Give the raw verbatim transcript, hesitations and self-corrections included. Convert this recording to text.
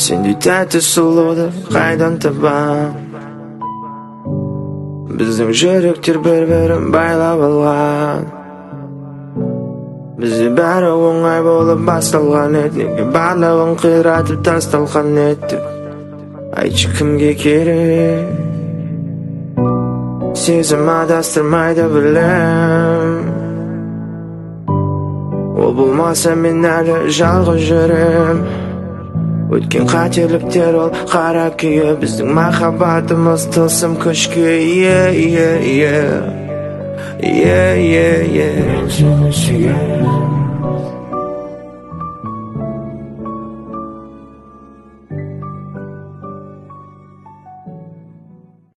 Sendей тәтті сұлуды қайдан табам? Біздің жүректер бір-бірін байлап алған. Бізде бәрі оңай болып басталған еді, неге барлығын қиратып тасталған еді? Айтшы кімге керек? Сезім адастырмайды білем. Ол болмаса мен әлі жалғыз жүрем. Өткен қателіктер ол қарап күйе, біздің махаббатымыз тылсым күшке. Yeah, yeah, yeah. Yeah, yeah, yeah.